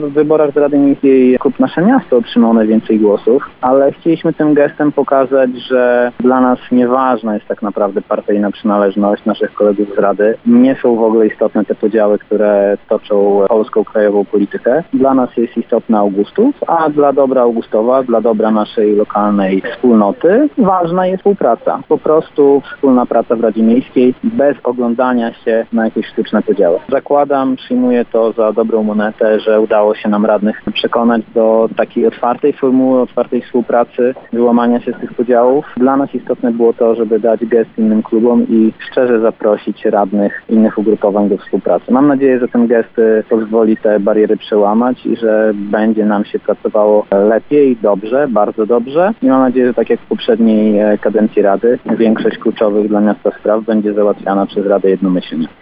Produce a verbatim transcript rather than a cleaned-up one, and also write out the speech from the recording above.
W wyborach do Rady Miejskiej klub Nasze Miasto otrzymał najwięcej głosów, ale chcieliśmy tym gestem pokazać, że dla nas nieważna jest tak naprawdę partyjna przynależność naszych kolegów z Rady. Nie są w ogóle istotne te podziały, które toczą polską krajową politykę. Dla nas jest istotna Augustów, a dla dobra Augustowa, dla dobra naszej lokalnej wspólnoty ważna jest współpraca. Po prostu wspólna praca w Radzie Miejskiej bez oglądania się na jakieś sztuczne podziały. Zakładam, przyjmuję to za dobrą monetę, że udało się nam radnych przekonać do takiej otwartej formuły, otwartej współpracy, wyłamania się z tych podziałów. Dla nas istotne było to, żeby dać gest innym klubom i szczerze zaprosić radnych innych ugrupowań do współpracy. Mam nadzieję, że ten gest pozwoli te bariery przełamać i że będzie nam się pracowało lepiej, dobrze, bardzo dobrze. I mam nadzieję, że tak jak w poprzedniej kadencji Rady, większość kluczowych dla miasta spraw będzie załatwiana przez Radę jednomyślnie.